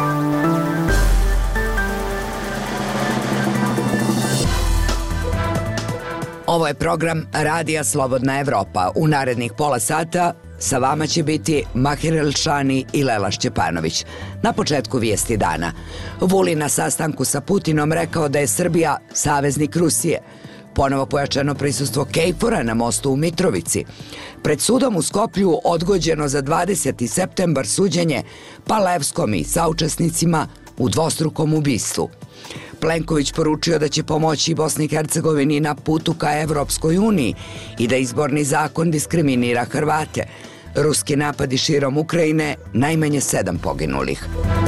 Ovo je program Radija Slobodna Evropa. U narednih pola sata sa vama će biti Mahir Elšani i Lela Šćepanović. Na početku vijesti dana. Vulin na sastanku sa Putinom rekao da je Srbija saveznik Rusije. Ponovo pojačano prisustvo KFOR-a na mostu u Mitrovici. Pred sudom u Skoplju odgođeno za 20. septembar suđenje Palevskom i saučesnicima u dvostrukom ubistvu. Plenković poručio da će pomoći Bosni i Hercegovini na putu ka Evropskoj uniji i da izborni zakon diskriminira Hrvate. Ruski napadi širom Ukrajine, najmanje 7 poginulih.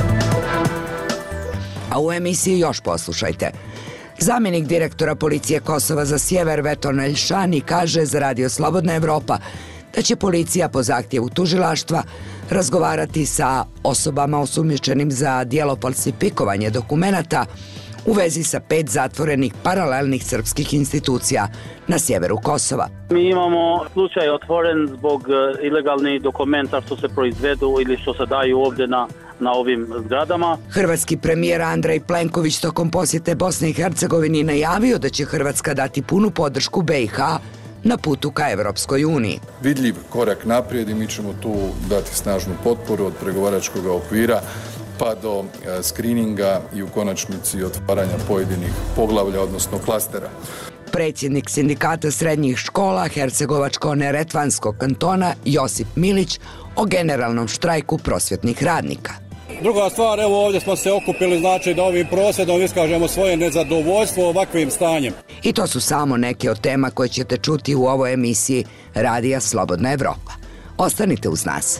A u emisiji još poslušajte. Zamjenik direktora policije Kosova za sjever Veton Elšani kaže za Radio Slobodna Evropa da će policija po zahtjevu tužilaštva razgovarati sa osobama osumnjičenim za djelo falsifikovanje dokumenata u vezi sa 5 zatvorenih paralelnih srpskih institucija na sjeveru Kosova. Mi imamo slučaj otvoren zbog ilegalnih dokumenta što se proizvedu ili što se daju ovdje na ovim zgradama. Hrvatski premijer Andrej Plenković tokom posjete Bosne i Hercegovini najavio da će Hrvatska dati punu podršku BiH na putu ka Evropskoj uniji. Vidljiv korak naprijed i mi ćemo tu dati snažnu potporu od pregovaračkog okvira pa do skrininga i u konačnici otvaranja pojedinih poglavlja, odnosno klastera. Predsjednik sindikata srednjih škola Hercegovačko-neretvanskog kantona Josip Milić o generalnom štrajku prosvjetnih radnika. Druga stvar, evo ovdje smo se okupili, znači da ovim prosvjedom iskažemo svoje nezadovoljstvo ovakvim stanjem. I to su samo neke od tema koje ćete čuti u ovoj emisiji Radija Slobodna Evropa. Ostanite uz nas.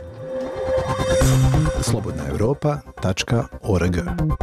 slobodnaevropa.org.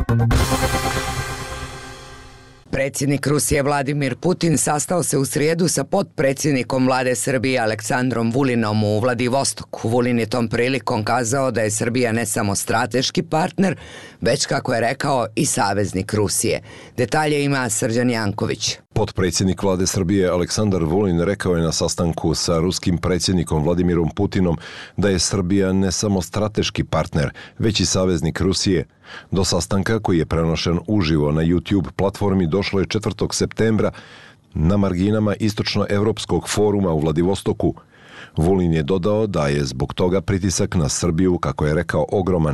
Predsjednik Rusije Vladimir Putin sastao se u srijedu sa potpredsjednikom vlade Srbije Aleksandrom Vulinom u Vladivostoku. Vulin je tom prilikom kazao da je Srbija ne samo strateški partner, već, kako je rekao, i saveznik Rusije. Detalje ima Srđan Janković. Potpredsjednik vlade Srbije Aleksandar Vulin rekao je na sastanku sa ruskim predsjednikom Vladimirom Putinom da je Srbija ne samo strateški partner, već i saveznik Rusije. Do sastanka, koji je prenošen uživo na YouTube platformi, došlo je 4. septembra na marginama Istočnoevropskog foruma u Vladivostoku. Vulin je dodao da je zbog toga pritisak na Srbiju, kako je rekao, ogroman.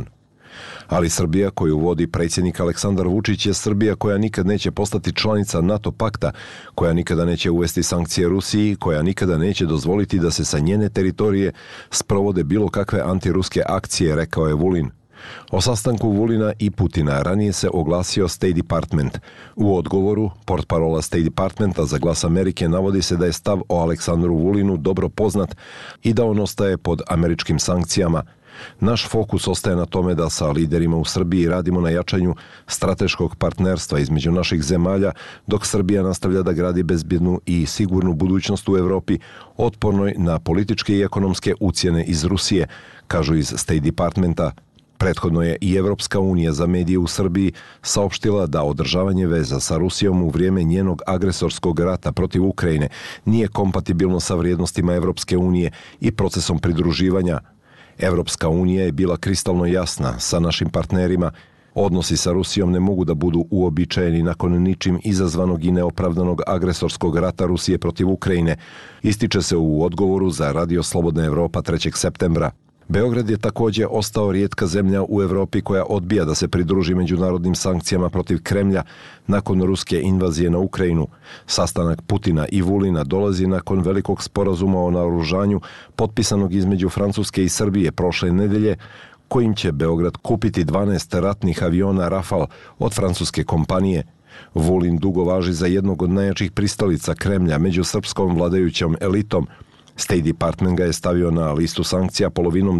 Ali Srbija koju vodi predsjednik Aleksandar Vučić je Srbija koja nikad neće postati članica NATO pakta, koja nikada neće uvesti sankcije Rusiji, koja nikada neće dozvoliti da se sa njene teritorije sprovode bilo kakve antiruske akcije, rekao je Vulin. O sastanku Vulina i Putina ranije se oglasio State Department. U odgovoru, portparola State Departmenta za Glas Amerike navodi se da je stav o Aleksandru Vulinu dobro poznat i da on ostaje pod američkim sankcijama. Naš fokus ostaje na tome da sa liderima u Srbiji radimo na jačanju strateškog partnerstva između naših zemalja, dok Srbija nastavlja da gradi bezbjednu i sigurnu budućnost u Evropi, otpornoj na političke i ekonomske ucjene iz Rusije, kažu iz State Departmenta. Prethodno je i Evropska unija za medije u Srbiji saopštila da održavanje veza sa Rusijom u vrijeme njenog agresorskog rata protiv Ukrajine nije kompatibilno sa vrijednostima Evropske unije i procesom pridruživanja. Evropska unija je bila kristalno jasna sa našim partnerima. Odnosi sa Rusijom ne mogu da budu uobičajeni nakon ničim izazvanog i neopravdanog agresorskog rata Rusije protiv Ukrajine, ističe se u odgovoru za Radio Slobodna Evropa 3. septembra. Beograd je također ostao rijetka zemlja u Evropi koja odbija da se pridruži međunarodnim sankcijama protiv Kremlja nakon ruske invazije na Ukrajinu. Sastanak Putina i Vulina dolazi nakon velikog sporazuma o naoružanju potpisanog između Francuske i Srbije prošle nedelje, kojim će Beograd kupiti 12 ratnih aviona Rafale od francuske kompanije. Vulin dugo važi za jednog od najjačih pristalica Kremlja među srpskom vladajućom elitom. State Department ga je stavio na listu sankcija polovinom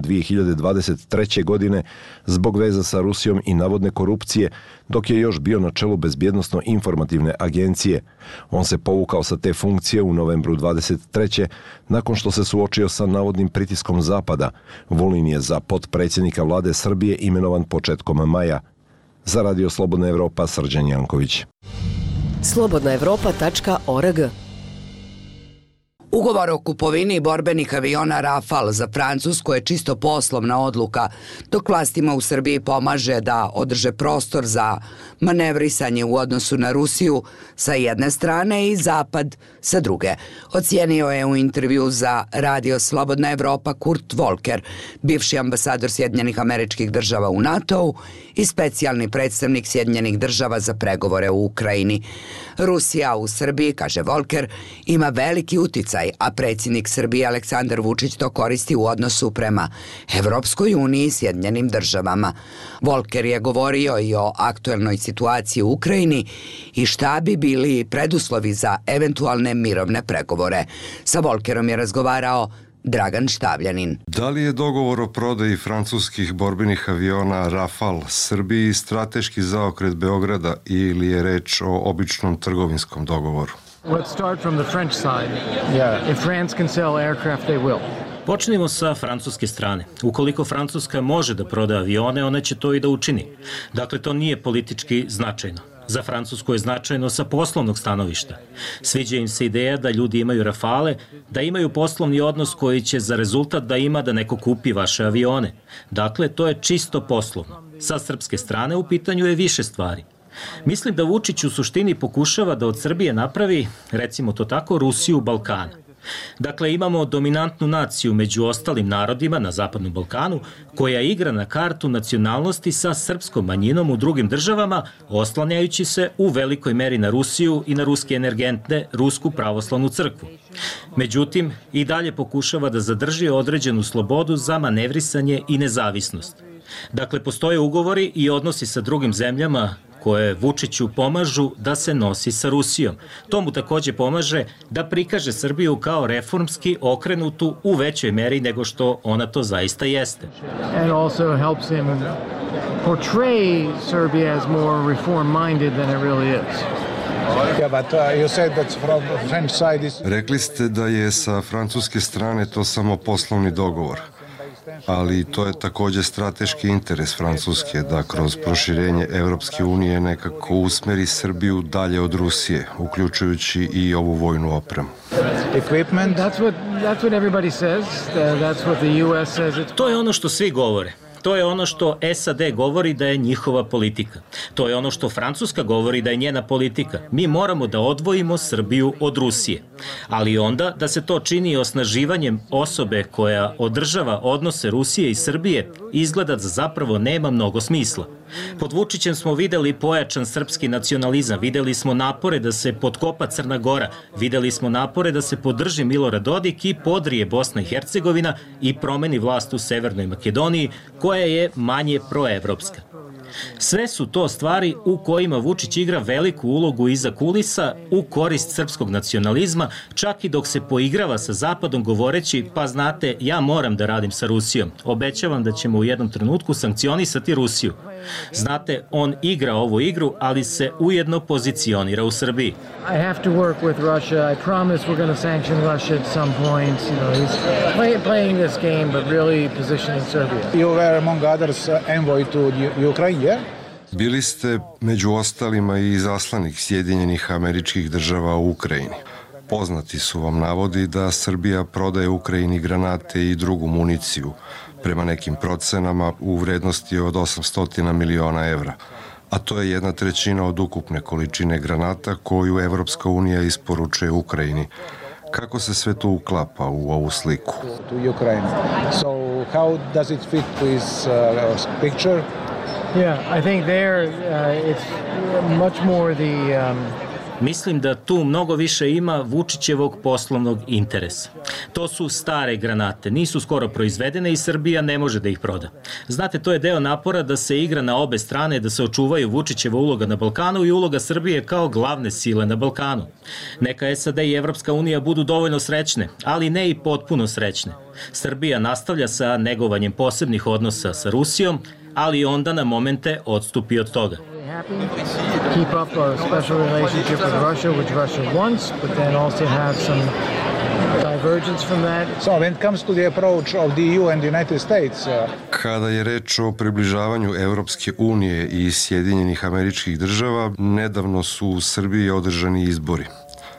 2023. godine zbog veza sa Rusijom i navodne korupcije, dok je još bio na čelu Bezbjednosno-informativne agencije. On se povukao sa te funkcije u novembru 23. nakon što se suočio sa navodnim pritiskom Zapada. Vulin je za potpredsjednika vlade Srbije imenovan početkom maja. Za Radio Slobodna Evropa, Srđan Janković. slobodnaevropa.org. Ugovor o kupovini borbenih aviona Rafale za Francusku je čisto poslovna odluka, dok vlastima u Srbiji pomaže da održe prostor za manevrisanje u odnosu na Rusiju sa jedne strane i Zapad sa druge. Ocijenio je u intervju za Radio Slobodna Evropa Kurt Volker, bivši ambasador Sjedinjenih Američkih Država u NATO-u i specijalni predstavnik Sjedinjenih Država za pregovore u Ukrajini. Rusija u Srbiji, kaže Volker, ima veliki uticaj, a predsjednik Srbije Aleksandar Vučić to koristi u odnosu prema Evropskoj uniji i Sjedinjenim Državama. Volker je govorio i o aktuelnoj situaciji u Ukrajini i šta bi bili preduslovi za eventualne mirovne pregovore. Sa Volkerom je razgovarao Dragan Štavljanin. Da li je dogovor o prodaji francuskih borbenih aviona Rafale Srbiji strateški zaokret Beograda ili je reč o običnom trgovinskom dogovoru? Let's start from the French side. If France can sell aircraft, they will. Počnimo sa francuske strane. Ukoliko Francuska može da proda avione, ona će to i da učini. Dakle, to nije politički značajno. Za Francusku je značajno sa poslovnog stanovišta. Sviđa im se ideja da ljudi imaju Rafale, da imaju poslovni odnos koji će za rezultat da ima da neko kupi vaše avione. Dakle, to je čisto poslovno. Sa srpske strane u pitanju je više stvari. Mislim da Vučić u suštini pokušava da od Srbije napravi, recimo to tako, Rusiju Balkana. Dakle, imamo dominantnu naciju među ostalim narodima na Zapadnom Balkanu, koja igra na kartu nacionalnosti sa srpskom manjinom u drugim državama, oslanjajući se u velikoj meri na Rusiju i na ruske energente, Rusku pravoslavnu crkvu. Međutim, i dalje pokušava da zadrži određenu slobodu za manevrisanje i nezavisnost. Dakle, postoje ugovori i odnosi sa drugim zemljama koje Vučiću pomažu da se nosi sa Rusijom. To mu takođe pomaže da prikaže Srbiju kao reformski okrenutu u većoj meri nego što ona to zaista jeste. And also helps him portray Serbia as more reform-minded than it really is. Rekli ste da je sa francuske strane to samo poslovni dogovor, ali to je takođe strateški interes Francuske da kroz proširenje Evropske unije nekako usmeri Srbiju dalje od Rusije, uključujući i ovu vojnu opremu. To je ono što svi govore. To je ono što SAD govori da je njihova politika. To je ono što Francuska govori da je njena politika. Mi moramo da odvojimo Srbiju od Rusije. Ali onda da se to čini osnaživanjem osobe koja održava odnose Rusije i Srbije, izgleda da zapravo nema mnogo smisla. Pod Vučićem smo videli pojačan srpski nacionalizam, videli smo napore da se potkopa Crna Gora, videli smo napore da se podrži Milorad Dodik i podrije Bosna i Hercegovina i promeni vlast u Severnoj Makedoniji, koja je manje proevropska. Sve su to stvari u kojima Vučić igra veliku ulogu iza kulisa u korist srpskog nacionalizma, čak i dok se poigrava sa Zapadom govoreći, pa znate, ja moram da radim sa Rusijom. Obećavam da ćemo u jednom trenutku sankcionisati Rusiju. Znate, on igra ovu igru, ali se ujedno pozicionira u Srbiji. I have to work with Russia. I promise we're going to sanction Russia at some point. You know, he's playing this game, but really positioning Serbia. You were among others envoy to Ukraine, yeah? Bili ste među ostalima i izaslanik Sjedinjenih Američkih Država u Ukrajini. Poznati su vam navodi da Srbija prodaje Ukrajini granate i drugu municiju, prema nekim procenama u vrednosti od 800 miliona evra, a to je 1/3 od ukupne količine granata koju Evropska unija isporučuje Ukrajini. Kako se sve to uklapa u ovu sliku? To Ukraine. So how does it fit with picture? Yeah, I think there it's much more the Mislim da tu mnogo više ima Vučićevog poslovnog interesa. To su stare granate, nisu skoro proizvedene i Srbija ne može da ih proda. Znate, to je deo napora da se igra na obe strane, da se očuvaju Vučićeva uloga na Balkanu i uloga Srbije kao glavne sile na Balkanu. Neka SAD i Evropska unija budu dovoljno srećne, ali ne i potpuno srećne. Srbija nastavlja sa negovanjem posebnih odnosa sa Rusijom, ali onda na momente odstupi od toga. Keep up a special relationship with Russia, which Russia wants, but then also have some divergence from that. So when it comes to the approach of the EU and the United States, Kada je reč o približavanju Evropske unije i Sjedinjenih Američkih Država, nedavno su u Srbiji održani izbori.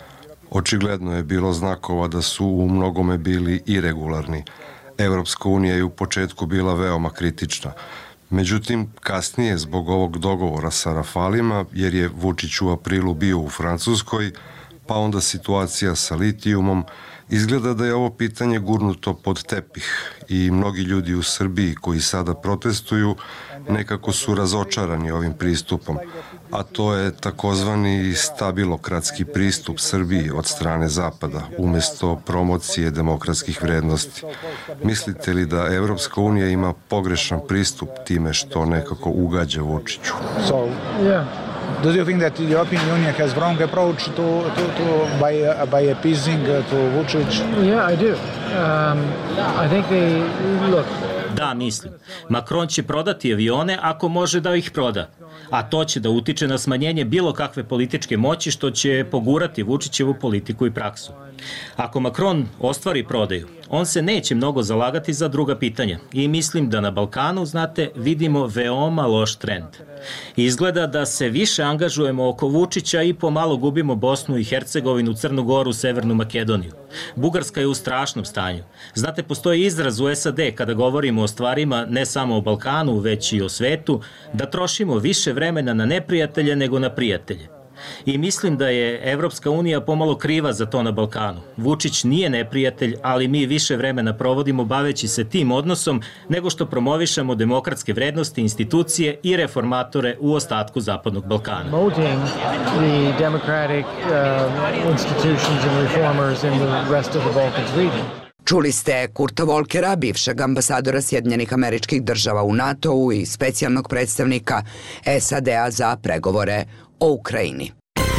Očigledno je bilo znakova da su u mnogome bili iregularni. Evropska unija je u početku bila veoma kritična. Međutim, kasnije, zbog ovog dogovora sa Rafalima, jer je Vučić u aprilu bio u Francuskoj, pa onda situacija sa litijumom, izgleda da je ovo pitanje gurnuto pod tepih i mnogi ljudi u Srbiji koji sada protestuju nekako su razočarani ovim pristupom, a to je takozvani stabilokratski pristup Srbiji od strane Zapada, umjesto promocije demokratskih vrednosti. Mislite li da Evropska unija ima pogrešan pristup time što nekako ugađa Vučiću? Do you think that the European Union has wrong approach by appeasing to Vučić? Yeah, I do. I think they look. Da, mislim. Macron će prodati avione ako može da ih proda. A to će da utiče na smanjenje bilo kakve političke moći što će pogurati Vučićevu politiku i praksu. Ako Macron ostvari prodaju, on se neće mnogo zalagati za druga pitanja i mislim da na Balkanu, znate, vidimo veoma loš trend. Izgleda da se više angažujemo oko Vučića i pomalo gubimo Bosnu i Hercegovinu, Crnu Goru, Severnu Makedoniju. Bugarska je u strašnom stanju. Znate, postoji izraz u SAD kada govorimo o stvarima ne samo o Balkanu, već i o svetu, da trošimo više vremena na neprijatelje nego na prijatelje. I mislim da je Evropska unija pomalo kriva za to na Balkanu. Vučić nije neprijatelj, ali mi više vremena provodimo baveći se tim odnosom nego što promovišemo demokratske vrednosti, institucije i reformatore u ostatku Zapadnog Balkana. Promoting the democratic institutions and reformers in the rest of the Balkans region. Čuli ste Kurta Volkera, bivšeg ambasadora Sjedinjenih Američkih Država u NATO-u i specijalnog predstavnika SAD-a za pregovore o Ukrajini.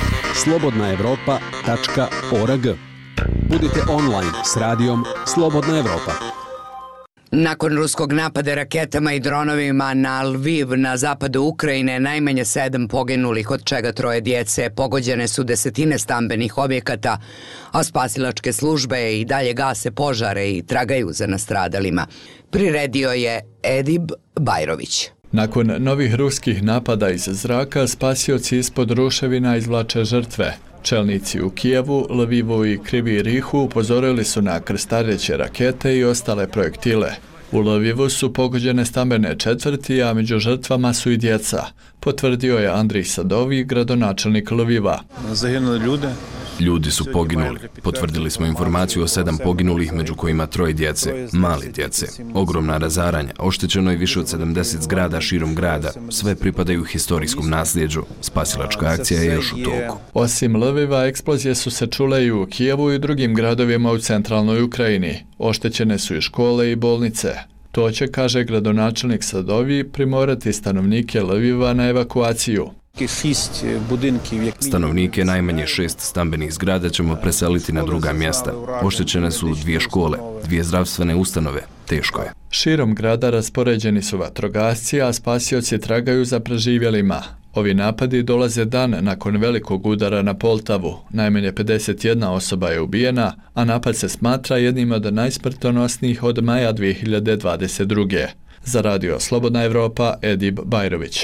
slobodnaevropa.org. Budite online s radijom Slobodna Evropa. Nakon ruskog napada raketama i dronovima na Lviv na zapadu Ukrajine, najmanje 7 poginulih, od čega 3 djece, pogođene su desetine stambenih objekata, a spasilačke službe i dalje gase požare i tragaju za nastradalima. Priredio je Edib Bajrović. Nakon novih ruskih napada iz zraka, spasioci ispod ruševina izvlače žrtve. Čelnici u Kijevu, Lvivu i Krivi Rihu upozorili su na krstareće rakete i ostale projektile. U Lvivu su pogođene stambene četvrti, a među žrtvama su i djeca, potvrdio je Andrij Sadovi, gradonačelnik Lviva. Ljudi su poginuli. Potvrdili smo informaciju o 7 poginulih, među kojima 3 djece, mali djece. Ogromna razaranja, oštećeno je više od 70 zgrada širom grada. Sve pripadaju historijskom nasljeđu. Spasilačka akcija je još u toku. Osim Lviva, eksplozije su se čule i u Kijevu i drugim gradovima u centralnoj Ukrajini. Oštećene su i škole i bolnice. To će, kaže gradonačelnik Sadovi, primorati stanovnike Lviva na evakuaciju. Stanovnike najmanje 6 stambenih zgrada ćemo preseliti na druga mjesta. Oštećene su 2 škole, 2 zdravstvene ustanove. Teško je. Širom grada raspoređeni su vatrogasci, a spasioci tragaju za preživjelima. Ovi napadi dolaze dan nakon velikog udara na Poltavu. Najmanje 51 osoba je ubijena, a napad se smatra jednim od najsmrtonosnijih od maja 2022. Za radio Slobodna Evropa, Edib Bajrović.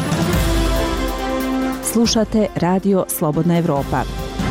Slušate radio Slobodna Evropa.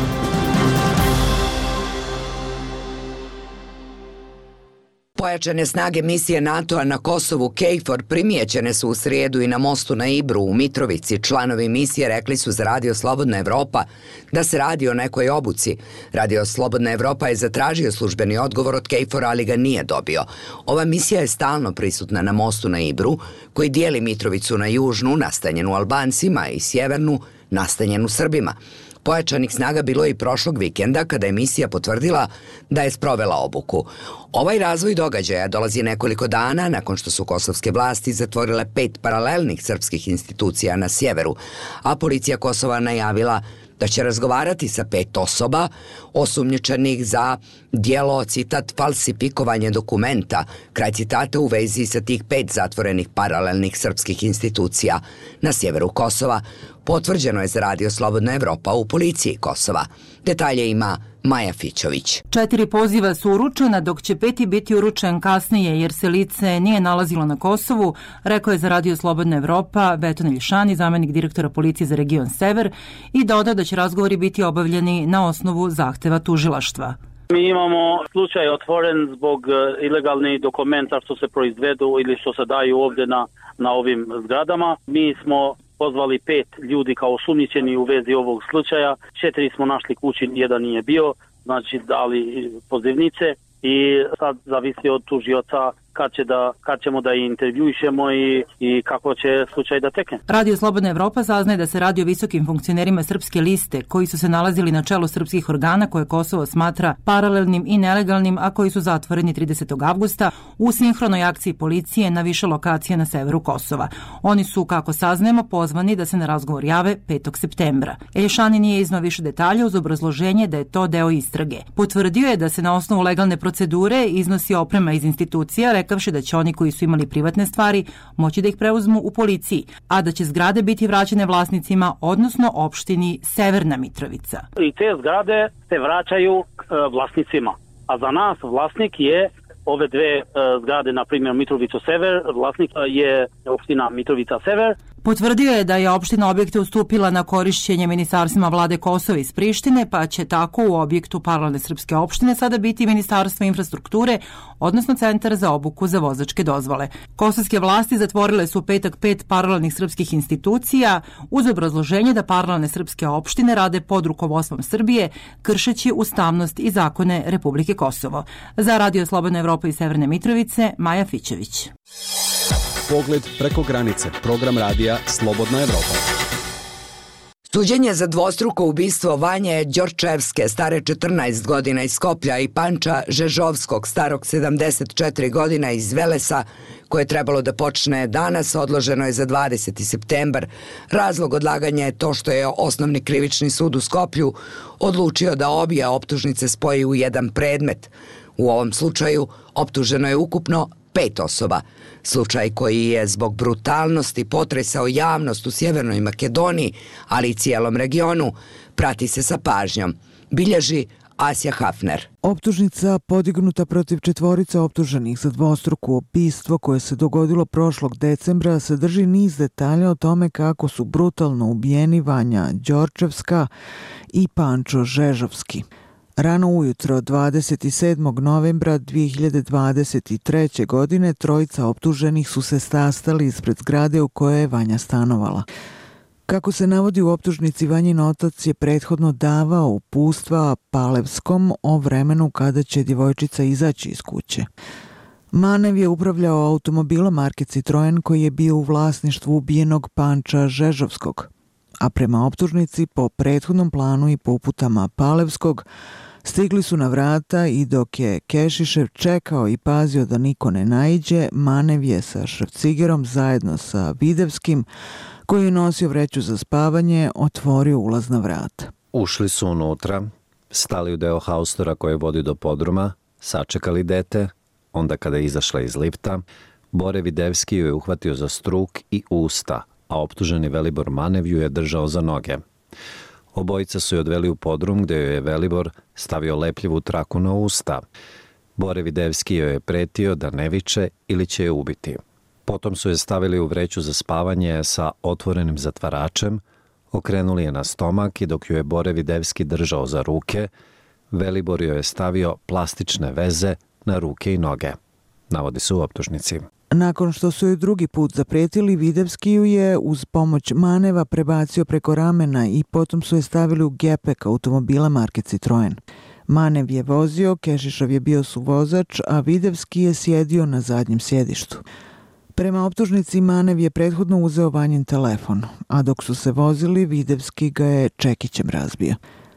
Pojačane snage misije NATO-a na Kosovu KFOR primijećene su u srijedu i na mostu na Ibru u Mitrovici. Članovi misije rekli su za radio Slobodna Evropa da se radi o nekoj obuci. Radio Slobodna Evropa je zatražio službeni odgovor od KFOR-a, ali ga nije dobio. Ova misija je stalno prisutna na mostu na Ibru, koji dijeli Mitrovicu na južnu, nastanjenu Albancima, i sjevernu, nastanjenu Srbima. Pojačanih snaga bilo je i prošlog vikenda kada je misija potvrdila da je sprovela obuku. Ovaj razvoj događaja dolazi nekoliko dana nakon što su kosovske vlasti zatvorile 5 paralelnih srpskih institucija na sjeveru, a policija Kosova najavila da će razgovarati sa 5 osoba osumnjičenih za djelo, citat, falsifikovanje dokumenta, kraj citata, u vezi sa tih 5 zatvorenih paralelnih srpskih institucija na sjeveru Kosova. Potvrđeno je za radio Slobodna Evropa u policiji Kosova. Detalje ima Maja Fićović. 4 poziva su uručena, dok će 5. biti uručen kasnije jer se lice nije nalazilo na Kosovu, rekao je za radio Slobodna Evropa Beton Ilšani, zamenik direktora policije za region Sever, i dodao da će razgovori biti obavljeni na osnovu zahtjeva zahteva tužilaštva. Mi imamo slučaj otvoren zbog ilegalnih dokumenta što se proizvedu ili što se daju ovdje na ovim zgradama. Mi smo pozvali 5 ljudi kao osumnjičeni u vezi ovog slučaja. 4 smo našli kući, jedan nije bio, znači dali pozivnice i sad zavisi od tužioca kad ćemo da intervjuišemo i kako će slučaj da tekne. Radio Slobodna Evropa saznaje da se radi o visokim funkcionerima Srpske liste koji su se nalazili na čelu srpskih organa koje Kosovo smatra paralelnim i nelegalnim, a koji su zatvoreni 30. avgusta u sinhronoj akciji policije na više lokacija na severu Kosova. Oni su, kako saznajemo, pozvani da se na razgovor jave 5. septembra. Elješani nije iznao više detalja uz obrazloženje da je to deo istrage. Potvrdio je da se na osnovu legalne procedure iznosi oprema iz institucija, rekavši da će oni koji su imali privatne stvari moći da ih preuzmu u policiji, a da će zgrade biti vraćene vlasnicima, odnosno opštini Severna Mitrovica. I te zgrade se vraćaju vlasnicima, a za nas vlasnik je ove dve zgrade, na primjer Mitrovica Sever, vlasnik je opština Mitrovica Sever. Potvrdio je da je opština objekte ustupila na korišćenje ministarstvima vlade Kosova iz Prištine, pa će tako u objektu paralelne srpske opštine sada biti Ministarstvo infrastrukture, odnosno Centar za obuku za vozačke dozvole. Kosovske vlasti zatvorile su u petak 5 paralelnih srpskih institucija uz obrazloženje da paralelne srpske opštine rade pod rukovodstvom Srbije, kršeći ustavnost i zakone Republike Kosovo. Za Radio Slobodna Evropa iz Severne Mitrovice, Maja Fićević. Pogled preko granice, program radija Slobodna Evropa. Suđenje za dvostruko ubistvo Vanje Đorčevske, stare 14 godina iz Skoplja, i Panča Žežovskog, starog 74 godina iz Velesa, koje je trebalo da počne danas, odloženo je za 20. septembar. Razlog odlaganja je to što je Osnovni krivični sud u Skoplju odlučio da obje optužnice spoji u jedan predmet. U ovom slučaju optuženo je ukupno 5 osoba. Slučaj koji je zbog brutalnosti potresao javnost u Sjevernoj Makedoniji, ali i cijelom regionu, prati se sa pažnjom. Bilježi Asja Hafner. Optužnica podignuta protiv 4 optuženih za dvostruko ubistvo koje se dogodilo prošlog decembra sadrži niz detalja o tome kako su brutalno ubijeni Vanja Đorčevska i Pančo Žežovski. Rano ujutro 27. novembra 2023. godine trojica optuženih su se sastali ispred zgrade u kojoj je Vanja stanovala. Kako se navodi u optužnici, Vanjin otac je prethodno davao uputstva Palevskom o vremenu kada će djevojčica izaći iz kuće. Manev je upravljao automobilom marke Citroen koji je bio u vlasništvu ubijenog Panča Žežovskog, a prema optužnici po prethodnom planu i po uputama Palevskog stigli su na vrata i dok je Kešišev čekao i pazio da niko ne naiđe, Manev je sa šrafcigerom zajedno sa Videvskim, koji je nosio vreću za spavanje, otvorio ulazna vrata. Ušli su unutra, stali u deo haustora koji vodi do podruma, sačekali dete, onda kada je izašla iz lifta, Bore Videvski ju je uhvatio za struk i usta, a optuženi Velibor Manev ju je držao za noge. Obojica su je odveli u podrum gdje joj je Velibor stavio lepljivu traku na usta. Bore Videvski joj je pretio da ne viče ili će je ubiti. Potom su je stavili u vreću za spavanje sa otvorenim zatvaračem, okrenuli je na stomak i dok ju je Bore Videvski držao za ruke, Velibor joj je stavio plastične veze na ruke i noge, navodi se u optužnici. Nakon što su joj drugi put zapretili, Videvski ju je uz pomoć Maneva prebacio preko ramena i potom su je stavili u gepek automobila marke Citroen. Manev je vozio, Kešišov je bio suvozač, a Videvski je sjedio na zadnjem sjedištu. Prema optužnici, Manev je prethodno uzeo Vanjin telefon, a dok su se vozili, Videvski ga je čekićem razbio.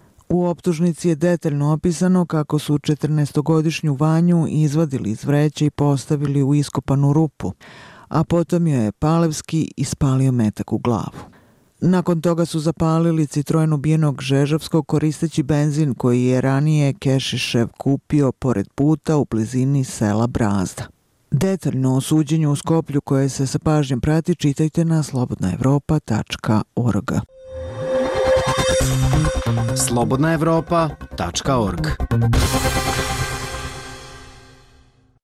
U optužnici je detaljno opisano kako su 14-godišnju Vanju izvadili iz vreće i postavili u iskopanu rupu, a potom joj je Palevski ispalio metak u glavu. Nakon toga su zapalili Citroen ubijenog Žežovskog koristeći benzin koji je ranije Kešišev kupio pored puta u blizini sela Brazda. Detaljno o suđenju u Skoplju koje se sa pažnjom prati čitajte na slobodnaevropa.org. slobodnaevropa.org.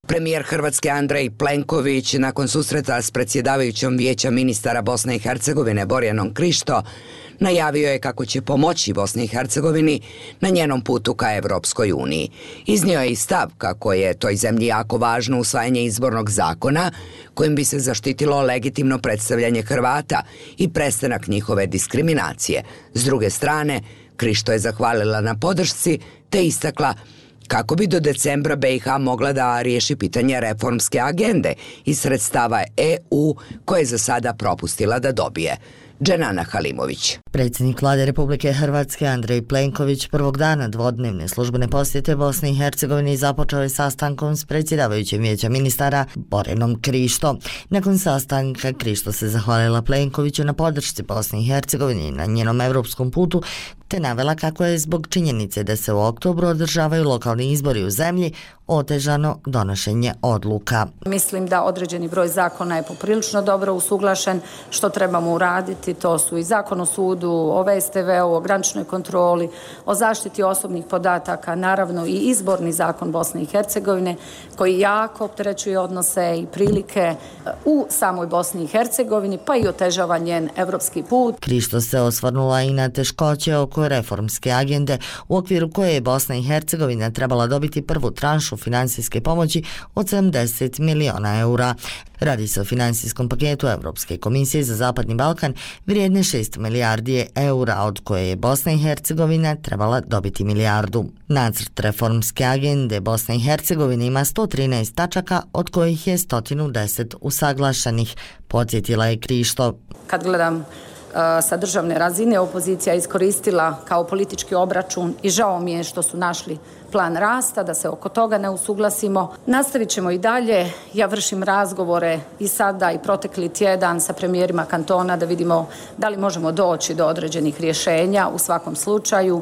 Premijer Hrvatske Andrej Plenković nakon susreta s predsjedavajućom Vijeća ministara Bosne i Hercegovine Borjanom Krišto najavio je kako će pomoći Bosni i Hercegovini na njenom putu ka Evropskoj uniji. Iznio je i stav kako je toj zemlji jako važno usvajanje izbornog zakona kojim bi se zaštitilo legitimno predstavljanje Hrvata i prestanak njihove diskriminacije. S druge strane, Krišto je zahvalila na podršci te istakla kako bi do decembra BiH mogla da riješi pitanje reformske agende iz sredstava EU koje je za sada propustila da dobije. Dženana Halimović. Predsjednik Vlade Republike Hrvatske Andrej Plenković prvog dana dvodnevne službene posjete Bosni i Hercegovini započeo je sastankom s predsjedavajućim Vijeća ministara Borjanom Krišto. Nakon sastanka Krišto se zahvalila Plenkoviću na podršci Bosni i Hercegovini na njenom evropskom putu, te navela kako je zbog činjenice da se u oktobru održavaju lokalni izbori u zemlji otežano donošenje odluka. Mislim da određeni broj zakona je poprilično dobro usuglašen. Što trebamo uraditi, to su i zakon o sudu, o VSTV-u, o graničnoj kontroli, o zaštiti osobnih podataka, naravno i izborni zakon Bosne i Hercegovine koji jako opterećuje odnose i prilike u samoj Bosni i Hercegovini, pa i otežava njen evropski put. Krišto se osvrnula i na teškoće oko reformske agende u okviru koje je Bosna i Hercegovina trebala dobiti prvu tranšu finansijske pomoći od 70 miliona eura. Radi se o finansijskom paketu Evropske komisije za Zapadni Balkan vrijedne 6 milijardi eura, od koje je Bosna i Hercegovina trebala dobiti milijardu. Nacrt reformske agende Bosne i Hercegovine ima 113 tačaka, od kojih je 110 usaglašenih, podsjetila je Krišto. Kad gledam sa državne razine, opozicija iskoristila kao politički obračun i žao mi je što su našli plan rasta, da se oko toga ne usuglasimo. Nastavit ćemo i dalje. Ja vršim razgovore i sada i protekli tjedan sa premijerima kantona da vidimo da li možemo doći do određenih rješenja u svakom slučaju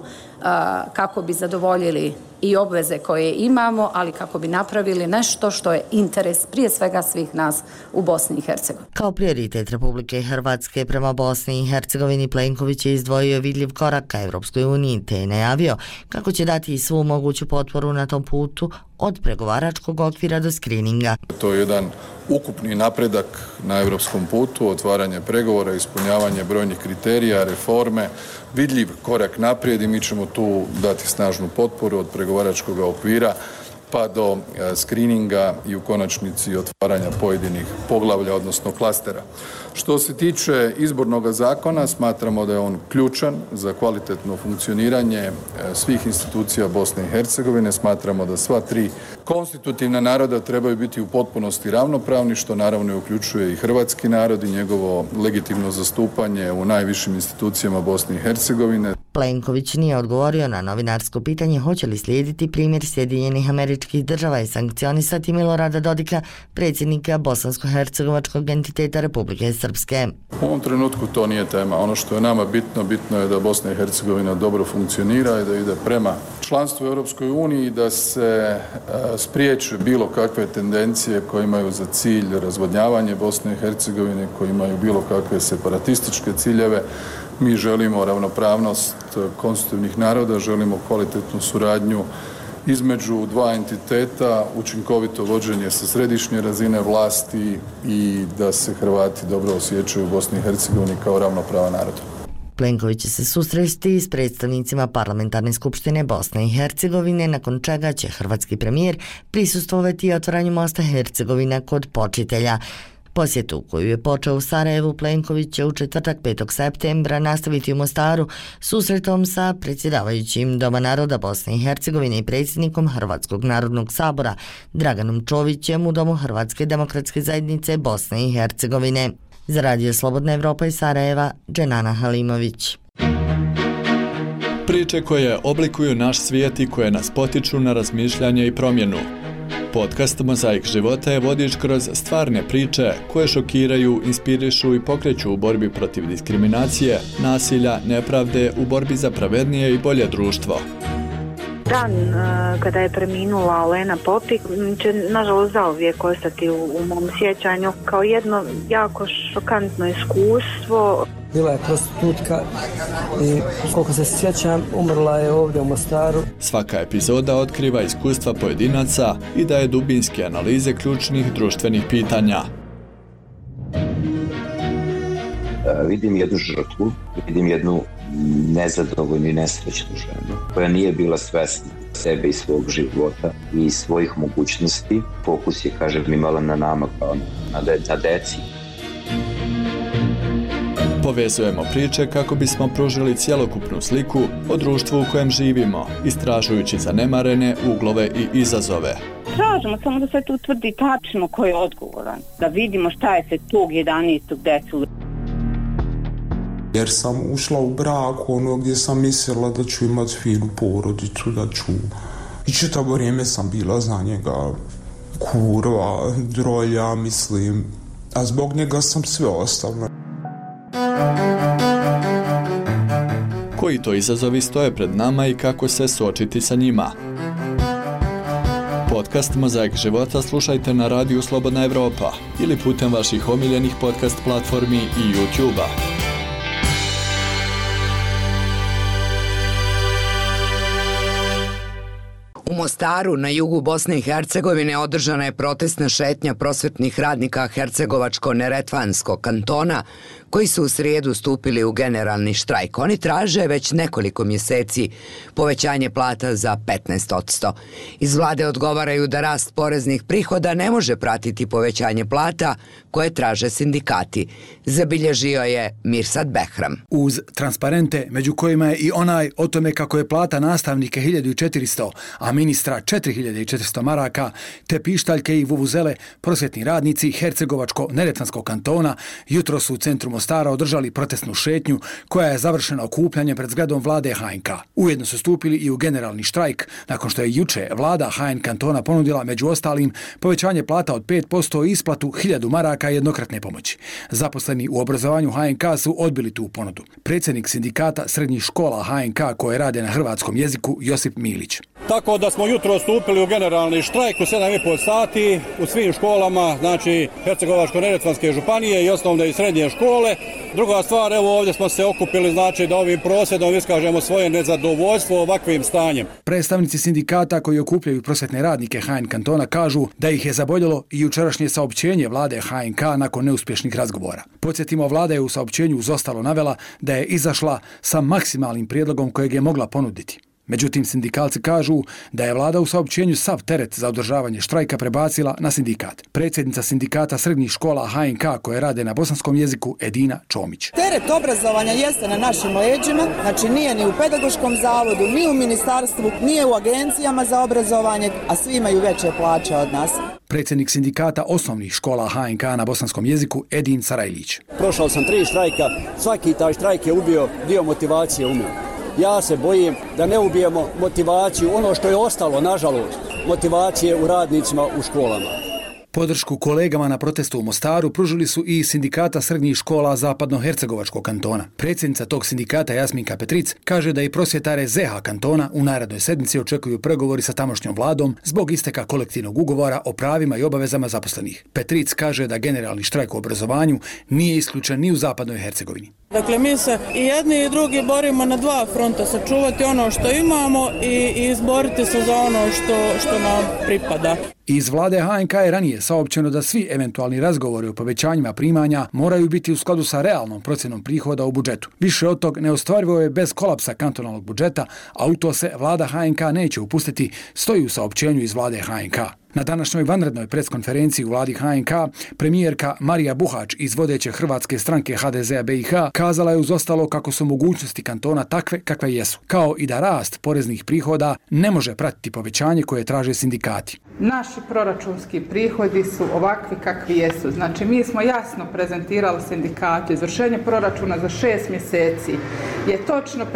kako bi zadovoljili i obveze koje imamo, ali kako bi napravili nešto što je interes prije svega svih nas u Bosni i Hercegovini. Kao prioritet Republike Hrvatske prema Bosni i Hercegovini Plenković je izdvojio vidljiv korak ka Evropskoj uniji te je najavio kako će dati svu moguću potporu na tom putu od pregovaračkog okvira do skrininga. To je jedan ukupni napredak na evropskom putu, otvaranje pregovora, ispunjavanje brojnih kriterija, reforme, vidljiv korak naprijed i mi ćemo tu dati snažnu potporu od pregovaračkog okvira pa do skrininga i u konačnici otvaranja pojedinih poglavlja, odnosno klastera. Što se tiče izbornog zakona, smatramo da je on ključan za kvalitetno funkcioniranje svih institucija Bosne i Hercegovine. Smatramo da sva tri konstitutivna naroda trebaju biti u potpunosti ravnopravni, što naravno uključuje i hrvatski narod i njegovo legitimno zastupanje u najvišim institucijama Bosne i Hercegovine. Plenković nije odgovorio na novinarsko pitanje hoće li slijediti primjer Sjedinjenih Američkih Država i sankcionisati Milorada Dodika, predsjednika bosansko-hercegovačkog entiteta Republike Srpske. U ovom trenutku to nije tema. Ono što je nama bitno je da Bosna i Hercegovina dobro funkcionira i da ide prema članstvu u Europskoj uniji i da se spriječe bilo kakve tendencije koje imaju za cilj razvodnjavanje Bosne i Hercegovine, koje imaju bilo kakve separatističke ciljeve. Mi želimo ravnopravnost konstitutivnih naroda, želimo kvalitetnu suradnju između dva entiteta, učinkovito vođenje sa središnje razine vlasti i da se Hrvati dobro osjećaju u Bosni i Hercegovini kao ravnopravan narod. Plenković će se susresti s predstavnicima Parlamentarne skupštine Bosne i Hercegovine, nakon čega će hrvatski premijer prisustvovati otvaranju mosta Hercegovina kod Počitelja. Posjetu koju je počeo u Sarajevu, Plenković će u četvrtak 5. septembra nastaviti u Mostaru susretom sa predsjedavajućim Doma naroda Bosne i Hercegovine i predsjednikom Hrvatskog narodnog sabora Draganom Čovićem u Domu Hrvatske demokratske zajednice Bosne i Hercegovine. Za Radio Slobodna Evropa iz Sarajeva, Dženana Halimović. Priče koje oblikuju naš svijet i koje nas potiču na razmišljanje i promjenu. Podcast Mozaik života je vodič kroz stvarne priče koje šokiraju, inspirišu i pokreću u borbi protiv diskriminacije, nasilja, nepravde, u borbi za pravednije i bolje društvo. Dan kada je preminula Olena Popik će nažalost zauvijek ostati u mom sjećanju kao jedno jako šokantno iskustvo. bila je prostitutka i koliko se sjećam umrla je ovdje u Mostaru. Svaka epizoda otkriva iskustva pojedinaca i daje dubinske analize ključnih društvenih pitanja. Vidim jednu žrtvu, vidim jednu nezadovoljnu i nesrećnu ženu koja nije bila svesna sebe i svog života i svojih mogućnosti. Fokus je, kažem, imala na nama kao na deci. Povezujemo priče kako bismo pružili cjelokupnu sliku o društvu u kojem živimo, istražujući zanemarene uglove i izazove. Tražimo samo da se tu utvrdi tačno ko je odgovoran, da vidimo šta je se tog 11. desilo. Jer sam ušla u brak gdje sam mislila da ću imati finu porodicu, da ću... I čitavo vrijeme sam bila za njega kurva, drolja, mislim. A zbog njega sam sve ostavila. Koji to izazovi stoje pred nama i kako se suočiti sa njima? Podcast Mozaik života slušajte na radiju Slobodna Evropa ili putem vaših omiljenih podcast platformi i YouTube-a. U Mostaru, na jugu Bosne i Hercegovine, održana je protestna šetnja prosvetnih radnika Hercegovačko-Neretvanskog kantona, koji su u srijedu stupili u generalni štrajk. Oni traže već nekoliko mjeseci povećanje plata za 15%. Iz vlade odgovaraju da rast poreznih prihoda ne može pratiti povećanje plata koje traže sindikati. Zabilježio je Mirsad Behram. Uz transparente, među kojima je i onaj o tome kako je plata nastavnike 1400, a ministra 4400 maraka, te pištaljke i vuvuzele, prosvjetni radnici Hercegovačko-Neretvanskog kantona jutro su u centru Mostara održali protestnu šetnju koja je završena okupljanjem pred zgradom vlade HNK. Ujedno su stupili i u generalni štrajk nakon što je juče vlada HN kantona ponudila među ostalim povećanje plata od 5% i isplatu 1000 maraka jednokratne pomoći. Zaposleni u obrazovanju HNK su odbili tu ponudu. Predsjednik sindikata srednjih škola HNK koje rade na hrvatskom jeziku Josip Milić. Tako da smo jutro stupili u generalni štrajk u 7,5 sati u svim školama, znači Hercegovačko-Neretvanske županije i osnovne i srednje škole. Druga stvar, evo ovdje smo se okupili, znači da ovim prosvjedom iskažemo svoje nezadovoljstvo ovakvim stanjem. Predstavnici sindikata koji okupljaju prosvjetne radnike HN kantona kažu da ih je zaboljelo i jučerašnje saopćenje vlade HNK nakon neuspješnih razgovora. Podsjetimo, vlada je u saopćenju uz ostalo navela da je izašla sa maksimalnim prijedlogom kojeg je mogla ponuditi. Međutim, sindikalci kažu da je vlada u saopćenju sav teret za održavanje štrajka prebacila na sindikat. Predsjednica sindikata srednjih škola HNK koje rade na bosanskom jeziku Edina Čomić. Teret obrazovanja jeste na našim leđima, znači nije ni u pedagoškom zavodu, ni u ministarstvu, nije u agencijama za obrazovanje, a svi imaju veće plaće od nas. Predsjednik sindikata osnovnih škola HNK na bosanskom jeziku Edin Sarajlić. Prošao sam 3 štrajka, svaki taj štrajk je ubio dio motivacije u mene. Ja se bojim da ne ubijemo motivaciju, ono što je ostalo, nažalost, motivacije u radnicima u školama. Podršku kolegama na protestu u Mostaru pružili su i sindikata srednjih škola Zapadno-Hercegovačkog kantona. Predsjednica tog sindikata Jasminka Petric kaže da i prosvjetare ZH kantona u narednoj sedmici očekuju pregovori sa tamošnjom vladom zbog isteka kolektivnog ugovora o pravima i obavezama zaposlenih. Petric kaže da generalni štrajk u obrazovanju nije isključen ni u Zapadnoj Hercegovini. Dakle, mi se i jedni i drugi borimo na dva fronta, sačuvati ono što imamo i izboriti se za ono što nam pripada. Iz vlade HNK je ranije saopćeno da svi eventualni razgovori o povećanjima primanja moraju biti u skladu sa realnom procjenom prihoda u budžetu. Više od tog neostvarivo je bez kolapsa kantonalnog budžeta, a u to se vlada HNK neće upustiti, stoji u saopćenju iz vlade HNK. Na današnjoj vanrednoj preskonferenciji u vladi HNK, premijerka Marija Buhač iz vodeće hrvatske stranke HDZ-a BiH kazala je uz ostalo kako su mogućnosti kantona takve kakve jesu, kao i da rast poreznih prihoda ne može pratiti povećanje koje traže sindikati. Naši proračunski prihodi su ovakvi kakvi jesu. Znači, mi smo jasno prezentirali sindikatu. Izvršenje proračuna za 6 mjeseci je točno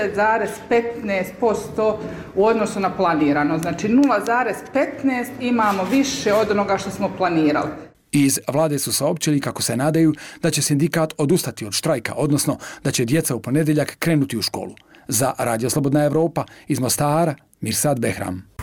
50,15% u odnosu na planirano. Znači, 0,15 imamo više od onoga što smo planirali. Iz vlade su saopćili kako se nadaju da će sindikat odustati od štrajka, odnosno da će djeca u ponedjeljak krenuti u školu. Za Radio Slobodna Evropa iz Mostara, Mirsad Behram.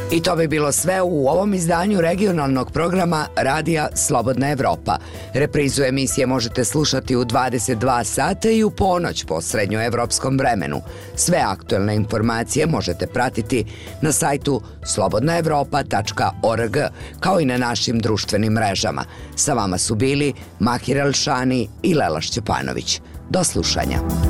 I to bi bilo sve u ovom izdanju regionalnog programa Radija Slobodna Evropa. Reprizu emisije možete slušati u 22 sata i u ponoć po srednjoevropskom vremenu. Sve aktuelne informacije možete pratiti na sajtu slobodnaevropa.org, kao i na našim društvenim mrežama. Sa vama su bili Mahir Elšani i Lela Šćepanović. Do slušanja.